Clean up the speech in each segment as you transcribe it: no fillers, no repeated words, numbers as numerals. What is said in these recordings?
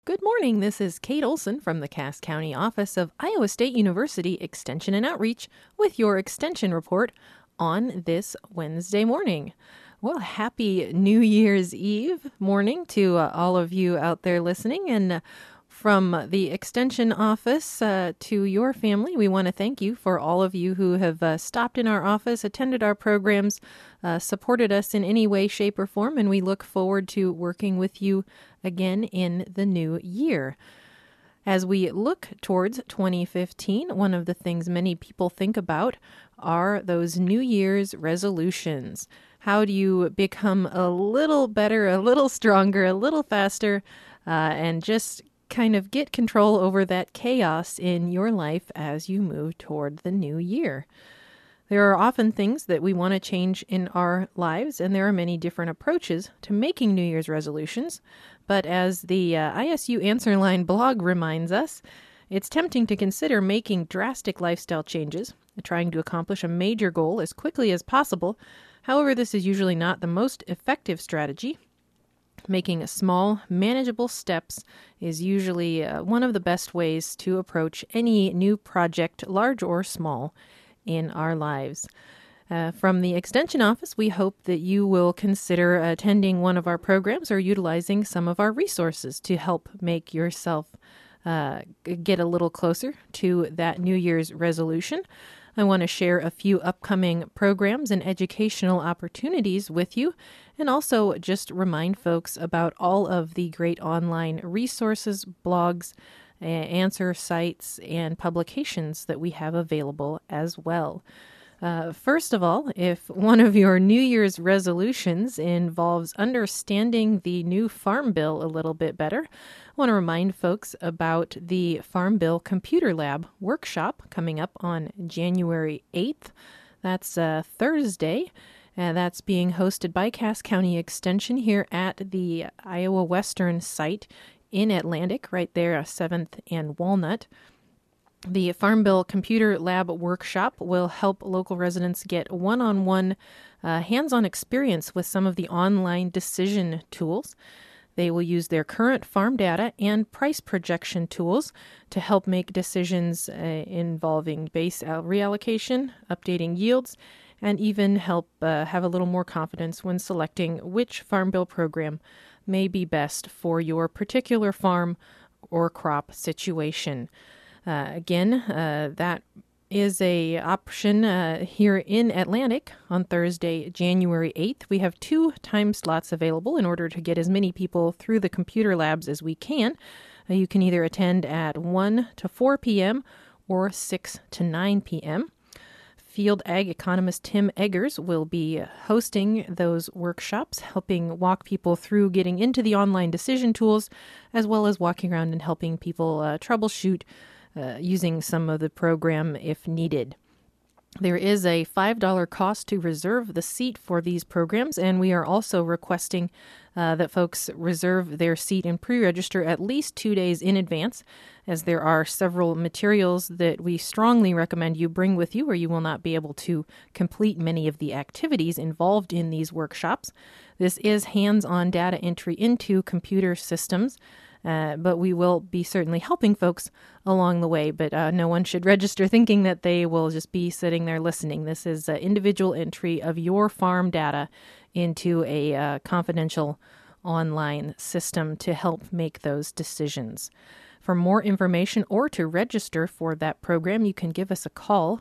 Good morning. This is Kate Olson from the Cass County office of Iowa State University Extension and Outreach with your Extension Report on this Wednesday morning. Well, happy New Year's Eve morning to all of you out there listening. And from the Extension office to your family, we want to thank you for all of you who have stopped in our office, attended our programs, supported us in any way, shape, or form, and we look forward to working with you again in the new year. As we look towards 2015, one of the things many people think about are those New Year's resolutions. How do you become a little better, a little stronger, a little faster, and just kind of get control over that chaos in your life as you move toward the new year? There are often things that we want to change in our lives, and there are many different approaches to making New Year's resolutions. But as the ISU Answer Line blog reminds us, it's tempting to consider making drastic lifestyle changes, trying to accomplish a major goal as quickly as possible. However, this is usually not the most effective strategy. Making small, manageable steps is usually one of the best ways to approach any new project, large or small, in our lives. From the Extension Office, we hope that you will consider attending one of our programs or utilizing some of our resources to help make yourself get a little closer to that New Year's resolution. I want to share a few upcoming programs and educational opportunities with you, and also just remind folks about all of the great online resources, blogs, answer sites, and publications that we have available as well. First of all, if one of your New Year's resolutions involves understanding the new Farm Bill a little bit better, I want to remind folks about the Farm Bill Computer Lab workshop coming up on January 8th. That's Thursday. That's being hosted by Cass County Extension here at the Iowa Western site in Atlantic, right there, 7th and Walnut. The Farm Bill Computer Lab workshop will help local residents get one-on-one hands-on experience with some of the online decision tools. They will use their current farm data and price projection tools to help make decisions involving base reallocation, updating yields, and even help have a little more confidence when selecting which Farm Bill program may be best for your particular farm or crop situation. Again, that is a option here in Atlantic on Thursday, January 8th. We have 2 time slots available in order to get as many people through the computer labs as we can. You can either attend at 1 to 4 p.m. or 6 to 9 p.m. Field Ag economist Tim Eggers will be hosting those workshops, helping walk people through getting into the online decision tools, as well as walking around and helping people troubleshoot using some of the program if needed. There is a $5 cost to reserve the seat for these programs, and we are also requesting that folks reserve their seat and pre-register at least 2 days in advance, as there are several materials that we strongly recommend you bring with you, or you will not be able to complete many of the activities involved in these workshops. This is hands-on data entry into computer systems, but we will be certainly helping folks along the way. But no one should register thinking that they will just be sitting there listening. This is individual entry of your farm data into a confidential online system to help make those decisions. For more information or to register for that program, you can give us a call,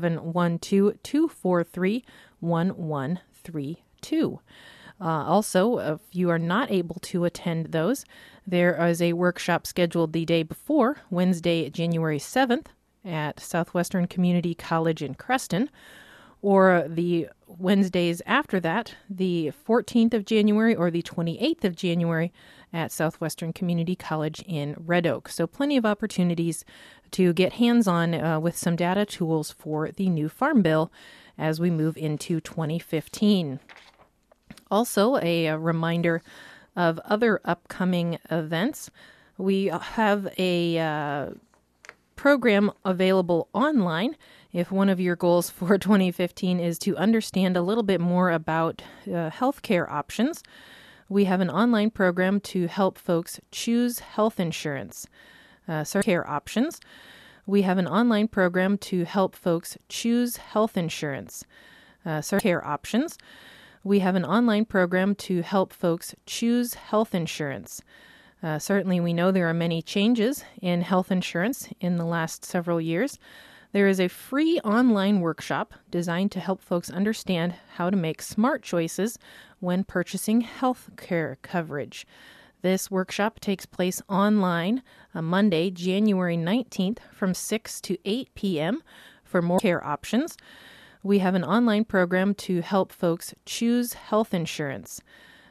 712-243-1132. Also, if you are not able to attend those, there is a workshop scheduled the day before, Wednesday, January 7th, at Southwestern Community College in Creston, or the Wednesdays after that, the 14th of January or the 28th of January at Southwestern Community College in Red Oak. So plenty of opportunities to get hands-on with some data tools for the new Farm Bill as we move into 2015. Also, a reminder of other upcoming events. We have a program available online. If one of your goals for 2015 is to understand a little bit more about healthcare options, We have an online program to help folks choose health insurance. Care options. We have an online program to help folks choose health insurance. Care options. We have an online program to help folks choose health insurance. Certainly, we know there are many changes in health insurance in the last several years. There is a free online workshop designed to help folks understand how to make smart choices when purchasing health care coverage. This workshop takes place online on Monday, January 19th from 6 to 8 p.m. For more care options, we have an online program to help folks choose health insurance.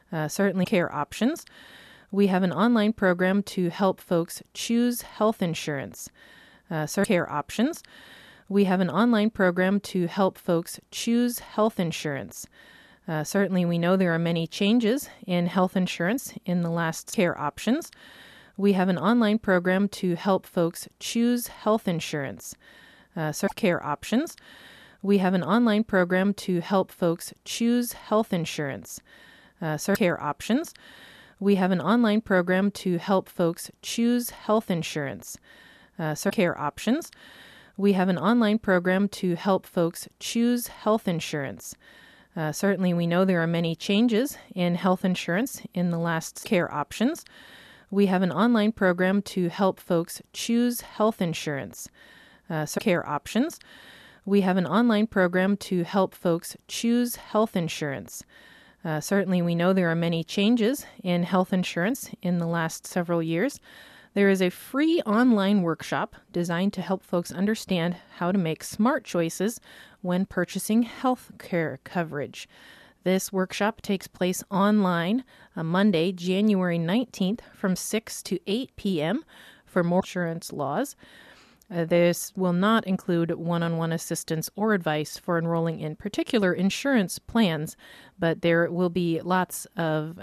Care options. We have an online program to help folks choose health insurance. Care options. We have an online program to help folks choose health insurance. Certainly, we know there are many changes in health insurance in the last care options. We have an online program to help folks choose health insurance. Care options. We have an online program to help folks choose health insurance. Care options. We have an online program to help folks choose health insurance. Care options. We have an online program to help folks choose health insurance. Certainly, we know there are many changes in health insurance in the last care options. We have an online program to help folks choose health insurance. Care options. We have an online program to help folks choose health insurance. Certainly, we know there are many changes in health insurance in the last several years. There is a free online workshop designed to help folks understand how to make smart choices when purchasing health care coverage. This workshop takes place online on Monday, January 19th from 6 to 8 p.m. For more insurance laws. This will not include one-on-one assistance or advice for enrolling in particular insurance plans, but there will be lots of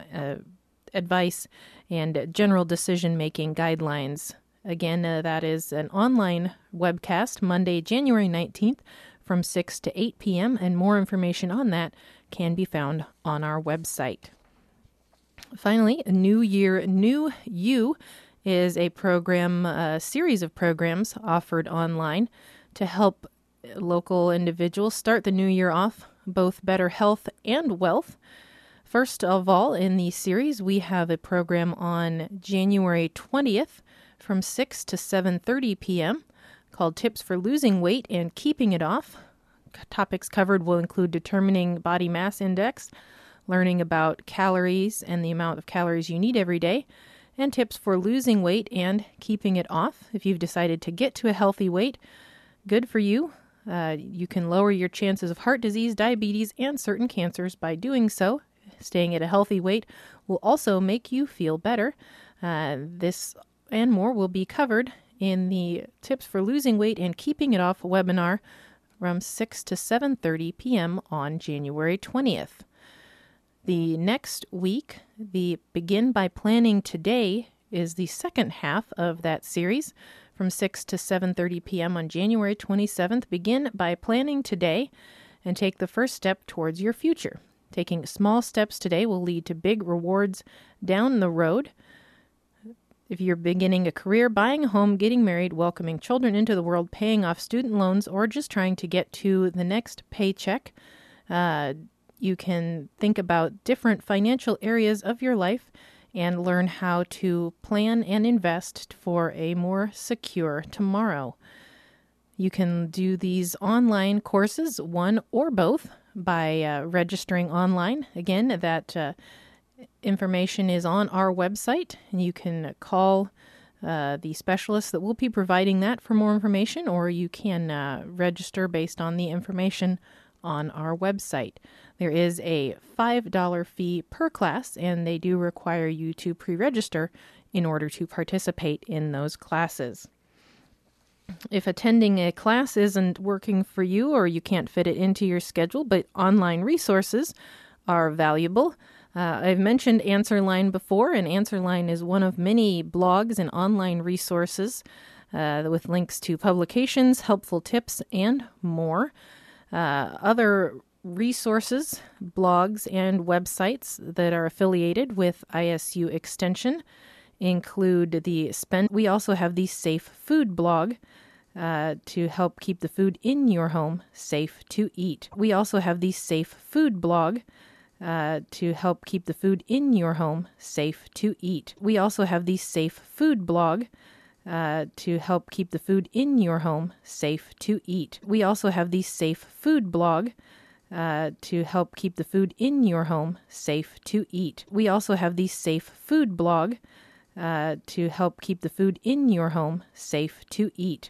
advice and general decision-making guidelines. Again, that is an online webcast, Monday, January 19th from 6 to 8 p.m., and more information on that can be found on our website. Finally, New Year, New You is a series of programs offered online to help local individuals start the new year off both better health and wealth. First of all, in the series, we have a program on January 20th from 6 to 7:30 p.m. called Tips for Losing Weight and Keeping It Off. Topics covered will include determining body mass index, learning about calories and the amount of calories you need every day, and tips for losing weight and keeping it off. If you've decided to get to a healthy weight, good for you. You can lower your chances of heart disease, diabetes, and certain cancers by doing so. Staying at a healthy weight will also make you feel better. This and more will be covered in the Tips for Losing Weight and Keeping It Off webinar from 6 to 7:30 p.m. on January 20th. The next week, the Begin by Planning Today is the second half of that series from 6 to 7:30 p.m. on January 27th. Begin by planning today and take the first step towards your future. Taking small steps today will lead to big rewards down the road. If you're beginning a career, buying a home, getting married, welcoming children into the world, paying off student loans, or just trying to get to the next paycheck, you can think about different financial areas of your life and learn how to plan and invest for a more secure tomorrow. You can do these online courses, one or both, by registering online. Again, that information is on our website, and you can call the specialists that will be providing that for more information, or you can register based on the information on our website. There is a $5 fee per class, and they do require you to pre-register in order to participate in those classes. If attending a class isn't working for you or you can't fit it into your schedule, but online resources are valuable, I've mentioned AnswerLine before, and AnswerLine is one of many blogs and online resources with links to publications, helpful tips, and more. Other resources, blogs, and websites that are affiliated with ISU Extension include the Spend. We also have the Safe Food blog to help keep the food in your home safe to eat. We also have the Safe Food blog to help keep the food in your home safe to eat. We also have the Safe Food blog to help keep the food in your home safe to eat. We also have the Safe Food blog to help keep the food in your home safe to eat. We also have the Safe Food blog to help keep the food in your home safe to eat.